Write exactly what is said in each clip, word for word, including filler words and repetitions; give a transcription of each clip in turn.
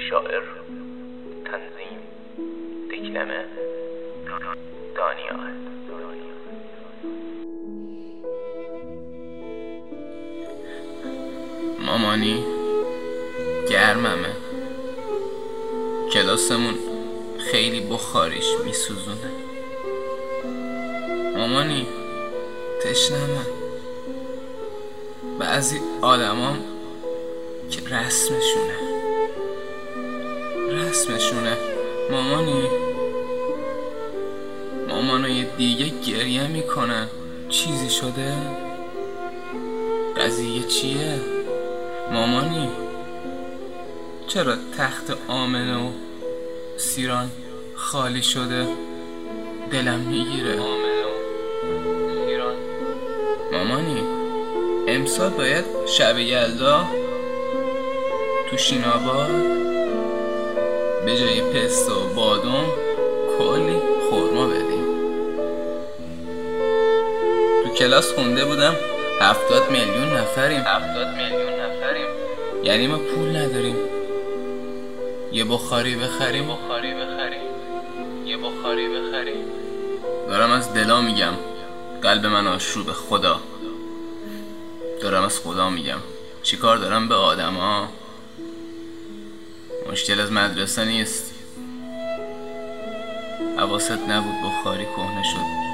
شاعر تنظیم دکلمه دانیال. مامانی گرممه، کلاسمون خیلی بخاریش میسوزونه. مامانی تشنمه، بعضی آدمام که رسمشونه رسمشونه مامانی مامانای دیگه گریه میکنن. چیزی شده؟ قضیه چیه؟ مامانی چرا تخت آمنه و سیران خالی شده؟ دلم میگیره. مامانی امسال باید شب یلدا تو شیناباد به جای پسته و بادام کلی خورما بدیم. تو کلاس خونده بودم هفتاد میلیون نفریم هفتاد میلیون نفریم یعنی ما پول نداریم یه بخاری بخریم بخاری بخریم یه بخاری بخریم. دارم از دلا میگم، قلب من آشوب خدا. دارم از خدا میگم، چی کار دارم به آدم ها؟ مشکل از مدرسه نیست. حواست نبود بخاری کهنه شد.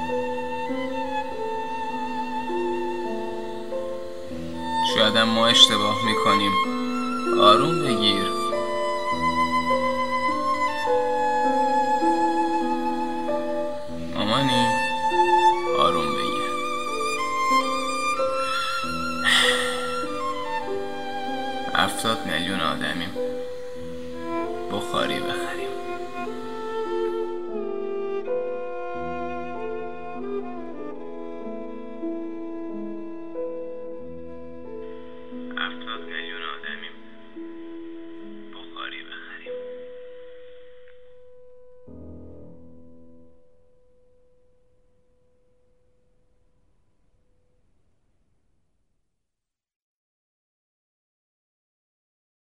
شاید هم ما اشتباه میکنیم. آروم بگیر. مامانی آروم بگیر. هفتاد میلیون آدمیم، بخاری بخیر.